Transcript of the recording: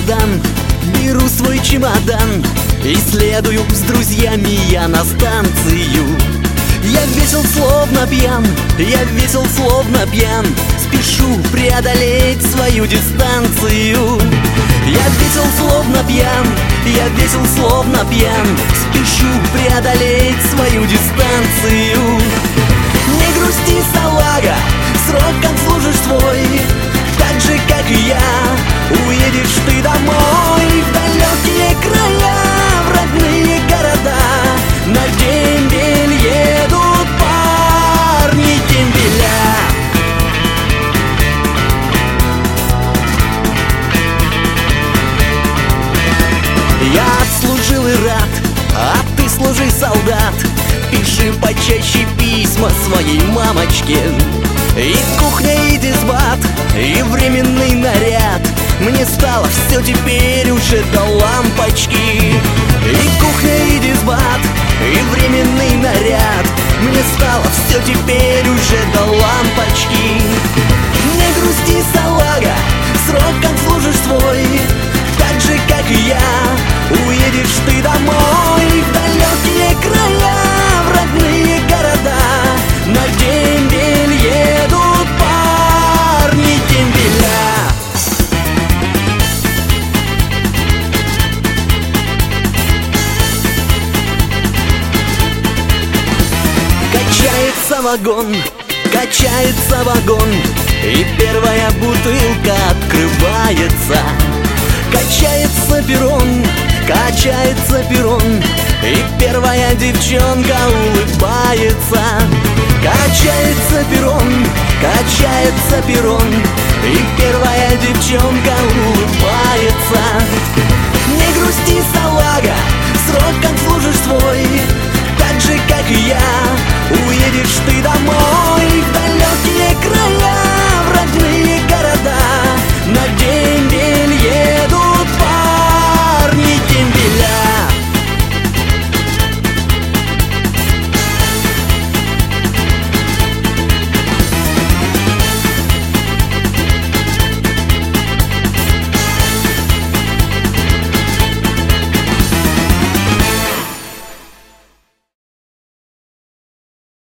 чемодан, беру свой чемодан и следую с друзьями я на станцию. Я весел словно пьян, я весел словно пьян, спешу преодолеть свою дистанцию. Я весел словно пьян, я весел словно пьян, спешу преодолеть свою дистанцию. Не грусти, салага, срок отслужишь свой, так же, как и я, уедешь ты домой в далекие края, в родные города. На дембель едут парни дембеля. Я отслужил и рад, а ты служи, солдат. Пиши почаще письма своей мамочке. И кухня, и дисбат, и временный наряд. Мне стало все теперь уже до лампочки. И кухня, и дисбат, и временный наряд. Мне стало все теперь уже до лампочки. Не грусти, салага, срок отслужишь свой, так же, как и я, уедешь ты домой в далекие края, в родные города. На дембель едут парни дембеля. Качается вагон, качается вагон, и первая бутылка открывается. Качается перрон, качается перрон, и первая девчонка улыбается. Качается перрон, качается перрон, и первая девчонка улыбается. Не грусти, салага, срок отслужишь свой,